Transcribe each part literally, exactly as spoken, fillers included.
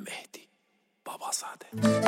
Mehdi Babazade.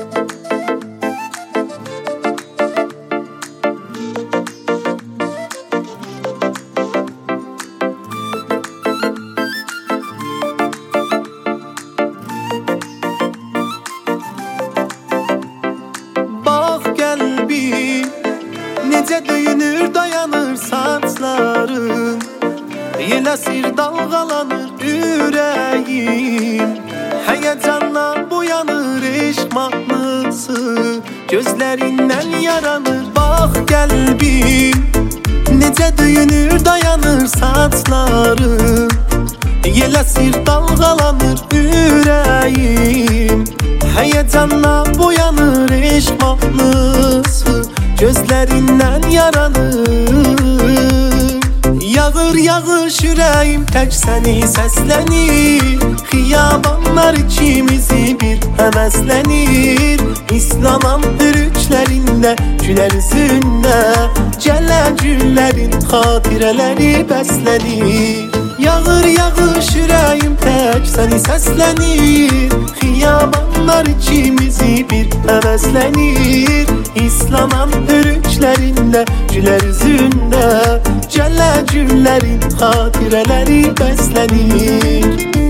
Bak qəlbim necə döyünür, dayanır saçların, Yeləsir dalğalanır ürəyim, Həyəcanla boyanır eşq mahnısı, Gözlərindən yaranır. Bax qəlbim necə döyünür, dayanır saçların, Yeləsir dalğalanır ürəyim, Həyəcanla boyanır eşq mahnısı, Gözlərindən yaranır. Yağır yağış ürəyim tək səni səslənir, Xiyabanlar ikimizi bir həvəslənir, İslamam hürüklərində, gülər üzündə, Gələ güllərin xatirələri bəslənir. Yağır yağış ürəyim tək səni səslənir, Xiyabanlar ikimizi bir həvəslənir, İslamam hürüklərində, gülər üzündə, Gələ güllərin xatirələri bəslənir.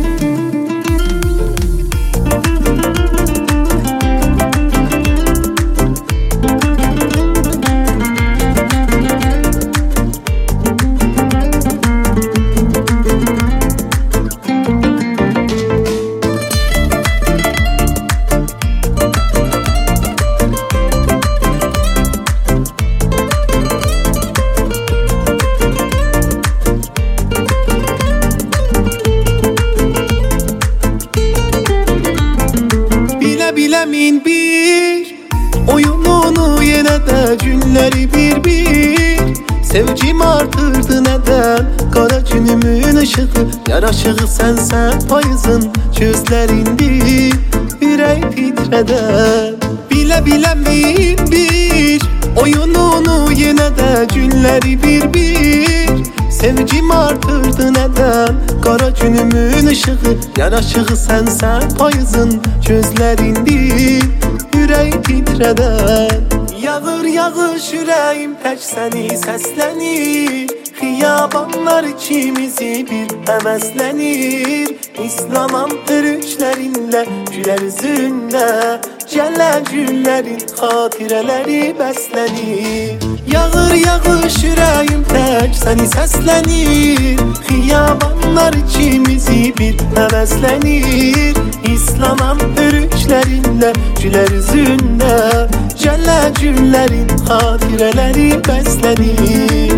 Biləmin bir oyununu, yenə də günləri bir-bir, Sevgim artırdı nədən, qara günümün ışığı, Yaraşığı sənsən payızın gözlərindir, ürək titrədən. Bilə-biləmin bir oyununu, yenə də günləri bir-bir, Sevgim artırdı nədən, qara günümün ışığı, Yaraşığı sənsən payızın gözlərindir, ürək titrədən. Yağır yağış ürəyim tək səni səslənir, Xiyabanlar ikimizi bir həvəslənir, İslamam hürüklərində, gülər üzündə, Gələ güllərin xatirələri bəslənir. Yağır yağış ürəyim tək səni səslənir, Xiyabanlar ikimizi bir həvəslənir, İslamam hürüklərində, gülər üzündə, Gələ güllərin xatirələri bəslənir.